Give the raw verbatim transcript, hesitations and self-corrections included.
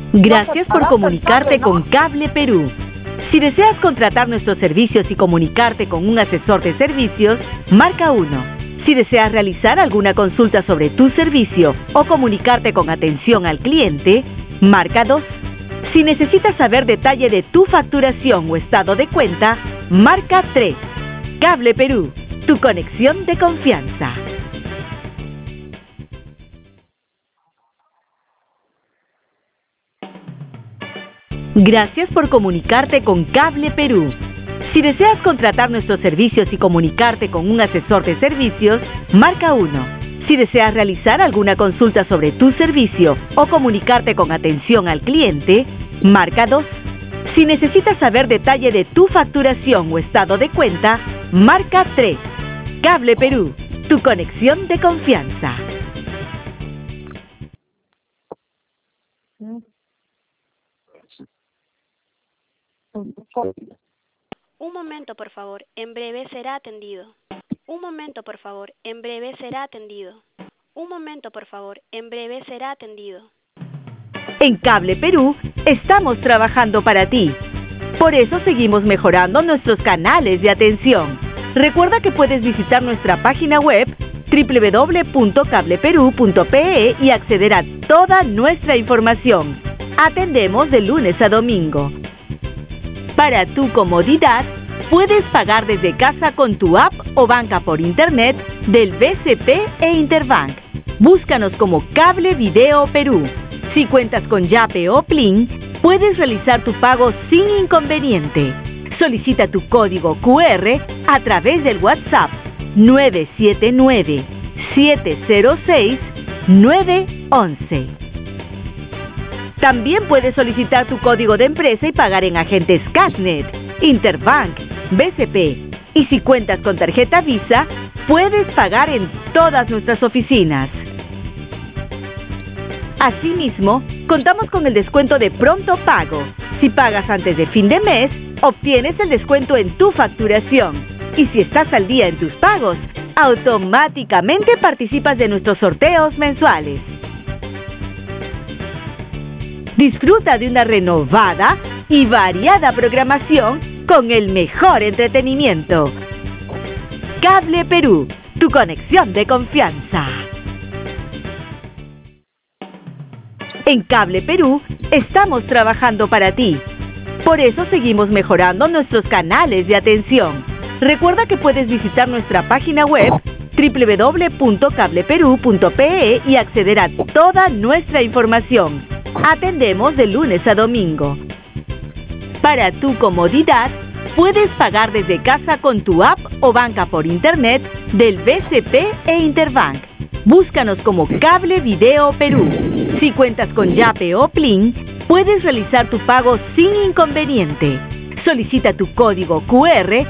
Gracias por comunicarte con Cable Perú. Si deseas contratar nuestros servicios y comunicarte con un asesor de servicios, marca uno. Si deseas realizar alguna consulta sobre tu servicio o comunicarte con atención al cliente, marca dos. Si necesitas saber detalle de tu facturación o estado de cuenta, marca tres. Cable Perú, tu conexión de confianza. Gracias por comunicarte con Cable Perú. Si deseas contratar nuestros servicios y comunicarte con un asesor de servicios, marca uno. Si deseas realizar alguna consulta sobre tu servicio o comunicarte con atención al cliente, marca dos. Si necesitas saber detalle de tu facturación o estado de cuenta, marca tres. Cable Perú, tu conexión de confianza. Un momento, por favor. En breve será atendido. Un momento, por favor. En breve será atendido. Un momento, por favor. En breve será atendido. En Cable Perú estamos trabajando para ti. Por eso seguimos mejorando nuestros canales de atención. Recuerda que puedes visitar nuestra página web doble u doble u doble u punto cable perú punto pe e y acceder a toda nuestra información. Atendemos de lunes a domingo. Para tu comodidad, puedes pagar desde casa con tu app o banca por internet del B C P e Interbank. Búscanos como Cable Video Perú. Si cuentas con Yape o Plin, puedes realizar tu pago sin inconveniente. Solicita tu código cu erre a través del WhatsApp nueve siete nueve, siete cero seis, nueve once. También puedes solicitar tu código de empresa y pagar en agentes Cashnet, Interbank, B C P. Y si cuentas con tarjeta Visa, puedes pagar en todas nuestras oficinas. Asimismo, contamos con el descuento de pronto pago. Si pagas antes de fin de mes, obtienes el descuento en tu facturación. Y si estás al día en tus pagos, automáticamente participas de nuestros sorteos mensuales. Disfruta de una renovada y variada programación con el mejor entretenimiento. Cable Perú, tu conexión de confianza. En Cable Perú estamos trabajando para ti. Por eso seguimos mejorando nuestros canales de atención. Recuerda que puedes visitar nuestra página web doble u doble u doble u punto cable perú punto pe e y acceder a toda nuestra información. Atendemos de lunes a domingo. Para tu comodidad, puedes pagar desde casa con tu app o banca por internet del B C P e Interbank. Búscanos como Cable Video Perú. Si cuentas con Yape o Plin, puedes realizar tu pago sin inconveniente. Solicita tu código cu erre